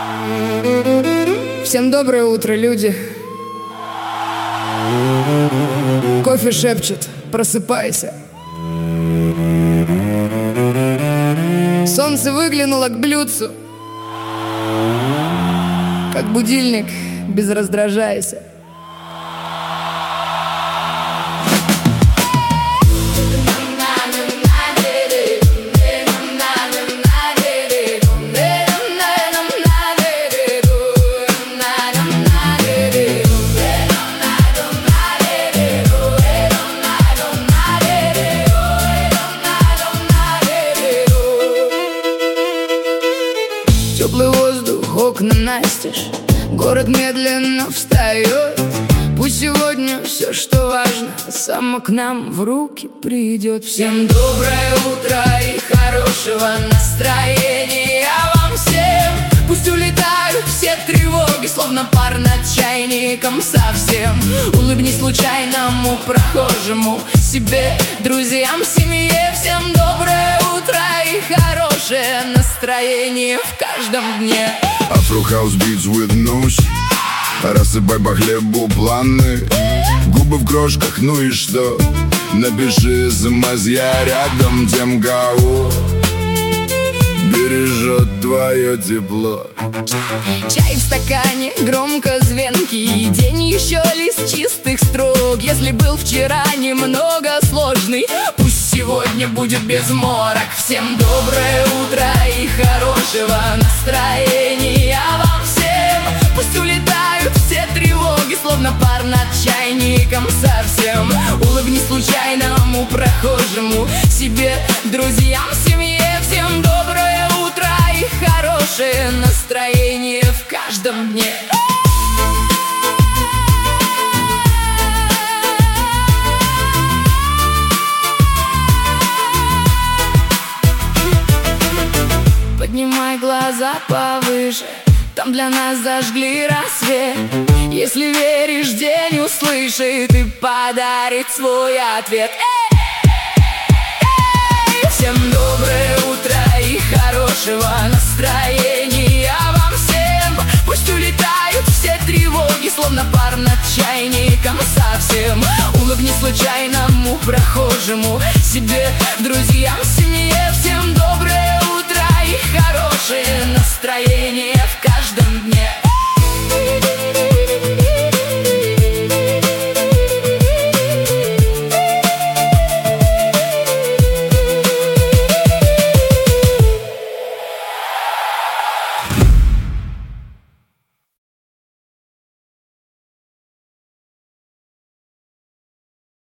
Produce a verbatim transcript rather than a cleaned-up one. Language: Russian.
Всем доброе утро, люди. Кофе шепчет, просыпайся. Солнце выглянуло к блюдцу, как будильник, без раздражайся. Теплый воздух, окна настежь, город медленно встает. Пусть сегодня все, что важно, само к нам в руки придет. Всем доброе утро и хорошего настроения вам всем. Пусть улетают все тревоги, словно пар над чайником совсем. Улыбнись случайному прохожему, себе, друзьям, семье. Всем доброе утро и хорошее настроение в каждом дне. Afro House Beats with Nose. Рассыпай по хлебу планы, губы в крошках, ну и что? Напиши смс, я рядом, тем, кого бережет твое тепло. Чай в стакане, громко звонкий, день еще лист чистых строк. Если был вчера немного сложный, пусть сегодня будет без морок. Всем доброе утро и хорошего настроения вам всем. Пусть улетают все тревоги, словно пар над чайником совсем. Улыбнись случайному прохожему, себе, друзьям, семье. Всем доброе утро и хорошее настроение в каждом дне. Поднимай глаза повыше, там для нас зажгли рассвет. Если веришь, день услышит и подарит свой ответ. Эй! Эй! Всем доброе утро и хорошего настроения вам всем. Пусть улетают все тревоги, словно пар над чайником совсем. Улыбнись случайному прохожему, себе, друзьям, семье. Всем